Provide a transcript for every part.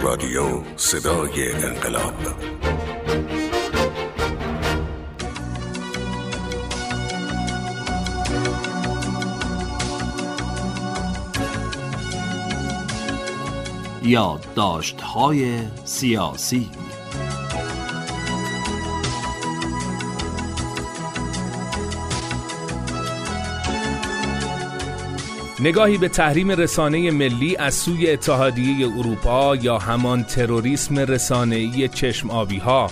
رادیو صدای انقلاب. یادداشت‌های سیاسی. نگاهی به تحریم رسانه ملی از سوی اتحادیه اروپا یا همان تروریسم رسانه‌ای چشم آبی‌ها.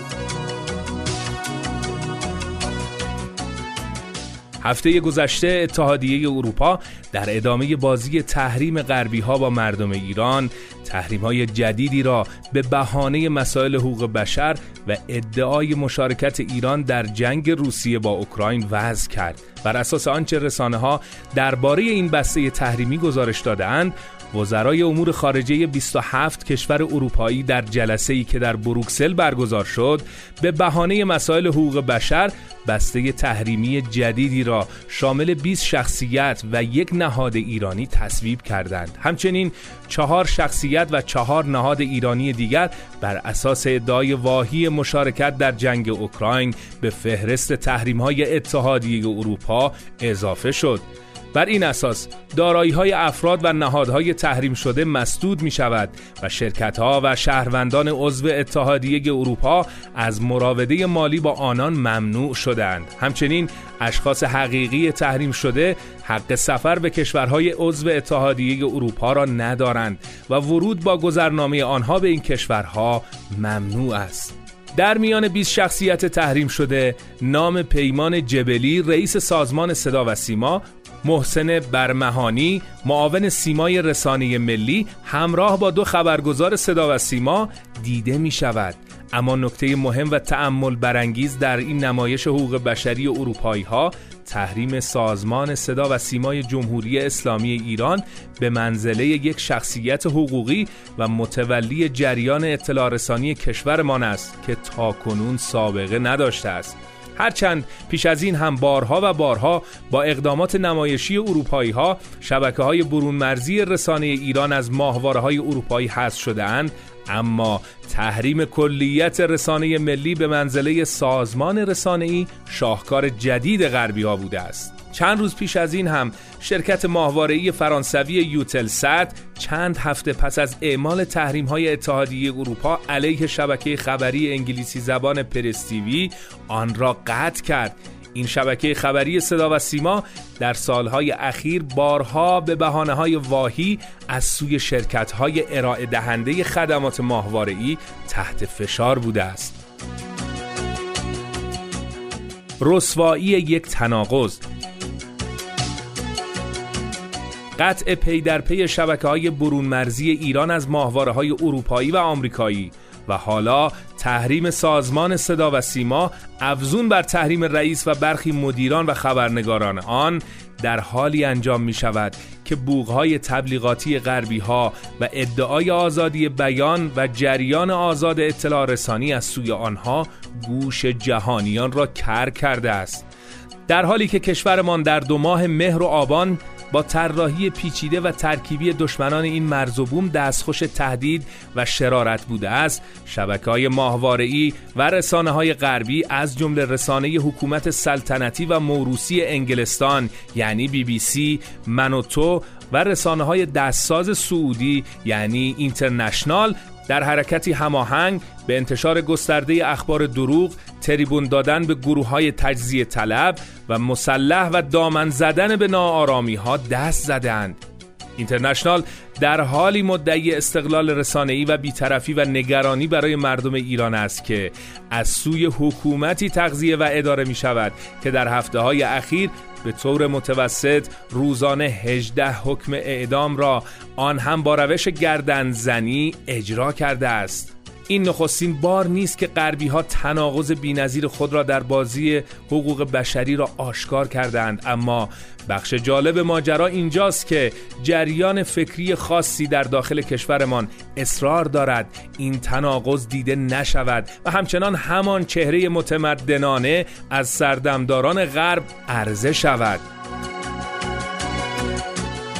هفته گذشته اتحادیه اروپا در ادامه بازی تحریم غربی‌ها با مردم ایران، تحریم‌های جدیدی را به بهانه مسائل حقوق بشر و ادعای مشارکت ایران در جنگ روسیه با اوکراین وضع کرد. بر اساس آنچه رسانه‌ها درباره این بسته تحریمی گزارش داده‌اند، وزرای امور خارجه 27 کشور اروپایی در جلسه‌ای که در بروکسل برگزار شد، به بهانه مسائل حقوق بشر بسته تحریمی جدیدی را شامل 20 شخصیت و یک نهاد ایرانی تصویب کردند. همچنین 4 شخصیت و 4 نهاد ایرانی دیگر بر اساس ادعای واهی مشارکت در جنگ اوکراین به فهرست تحریم‌های اتحادیه اروپا اضافه شد. بر این اساس دارایی‌های افراد و نهادهای تحریم شده مسدود می‌شود و شرکت‌ها و شهروندان عضو اتحادیه اروپا از مراوده مالی با آنان ممنوع شدند. همچنین اشخاص حقیقی تحریم شده حق سفر به کشورهای عضو اتحادیه اروپا را ندارند و ورود با گذرنامه آنها به این کشورها ممنوع است. در میان 20 شخصیت تحریم شده، نام پیمان جبلی، رئیس سازمان صدا و سیما، محسن برمهانی، معاون سیمای رسانه ملی، همراه با 2 خبرگزار صدا و سیما دیده می شود. اما نکته مهم و تأمل برانگیز در این نمایش حقوق بشری اروپایی ها، تحریم سازمان صدا و سیمای جمهوری اسلامی ایران به منزله یک شخصیت حقوقی و متولی جریان اطلاع رسانی کشورمان است که تاکنون سابقه نداشته است. هرچند پیش از این هم بارها و بارها با اقدامات نمایشی اروپایی ها شبکه‌های برون مرزی رسانه ایران از ماهواره‌های اروپایی حذف شده‌اند، اما تحریم کلیت رسانه ملی به منزله سازمان رسانه‌ای شاهکار جدید غربی‌ها بوده است. چند روز پیش از این هم شرکت ماهواره‌ای فرانسوی یوتلسات چند هفته پس از اعمال تحریم‌های اتحادیه اروپا علیه شبکه خبری انگلیسی زبان پرس تیوی آن را قطع کرد. این شبکه خبری صدا و سیما در سالهای اخیر بارها به بهانه‌های واهی از سوی شرکت‌های ارائه دهنده خدمات ماهواره‌ای تحت فشار بوده است. رسوایی یک تناقض. قطع پی در پی شبکه‌های برون مرزی ایران از ماهواره‌های اروپایی و آمریکایی و حالا تحریم سازمان صدا و سیما افزون بر تحریم رئیس و برخی مدیران و خبرنگاران آن در حالی انجام می شود که بوق‌های تبلیغاتی غربی‌ها و ادعای آزادی بیان و جریان آزاد اطلاع رسانی از سوی آنها گوش جهانیان را کر کرده است. در حالی که کشورمان در 2 ماه مهر و آبان با طراحی پیچیده و ترکیبی دشمنان این مرز و بوم دستخوش تهدید و شرارت بوده است، شبکه‌های ماهواره‌ای و رسانه‌های غربی از جمله رسانه حکومت سلطنتی و موروثی انگلستان یعنی BBC، منوتو و رسانه‌های دستساز سعودی یعنی اینترنشنال در حرکتی هماهنگ به انتشار گسترده اخبار دروغ، تریبون دادن به گروه‌های تجزیه طلب و مسلح و دامن زدن به ناآرامی‌ها دست زدند. اینترنشنال در حالی مدعی استقلال رسانه‌ای و بی‌طرفی و نگرانی برای مردم ایران است که از سوی حکومتی تغذیه و اداره می‌شود که در هفته‌های اخیر به طور متوسط روزانه 18 حکم اعدام را آن هم با روش گردنزنی اجرا کرده است. این نخستین بار نیست که غربی‌ها تناقض بی‌نظیر خود را در بازی حقوق بشری را آشکار کردند، اما بخش جالب ماجرا اینجاست که جریان فکری خاصی در داخل کشورمان اصرار دارد این تناقض دیده نشود و همچنان همان چهره متمدنانه از سردمداران غرب عرضه شود.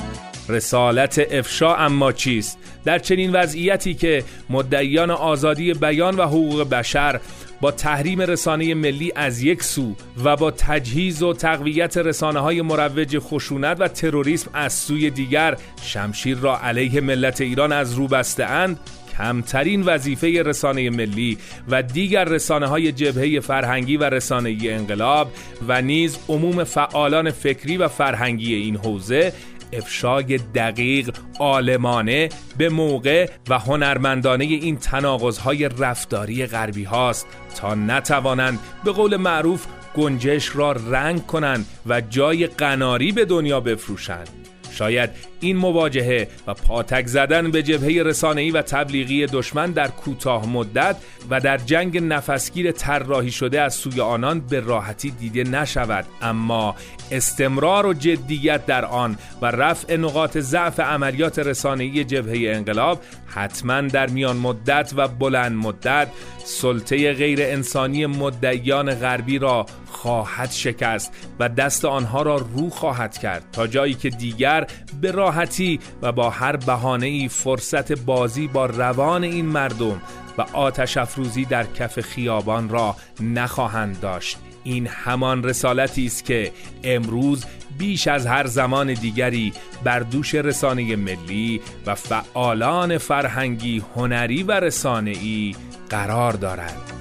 رسالت افشا اما چیست؟ در چنین وضعیتی که مدعیان آزادی بیان و حقوق بشر با تحریم رسانه ملی از یک سو و با تجهیز و تقویت رسانه‌های مروج خشونت و تروریسم از سوی دیگر شمشیر را علیه ملت ایران از رو بسته‌اند، کمترین وظیفه رسانه ملی و دیگر رسانه‌های جبهه فرهنگی و رسانه‌ای انقلاب و نیز عموم فعالان فکری و فرهنگی این حوزه افشای دقیق، عالمانه، به موقع و هنرمندانه این تناقض‌های رفتاری غربی هاست تا نتوانند به قول معروف گنجش را رنگ کنند و جای قناری به دنیا بفروشند. شاید این مواجهه و پاتک زدن به جبهه رسانه‌ای و تبلیغی دشمن در کوتاه مدت و در جنگ نفسگیر طراحی شده از سوی آنان به راحتی دیده نشود، اما استمرار و جدیت در آن و رفع نقاط ضعف عملیات رسانه‌ای جبهه انقلاب حتما در میان مدت و بلند مدت سلطه غیر انسانی مدعیان غربی را خواهد شکست و دست آنها را رو خواهد کرد تا جایی که دیگر به راحتی و با هر بهانه‌ای فرصت بازی با روان این مردم و آتش افروزی در کف خیابان را نخواهند داشت. این همان رسالتی است که امروز بیش از هر زمان دیگری بر دوش رسانه ملی و فعالان فرهنگی، هنری و رسانه‌ای قرار دارد.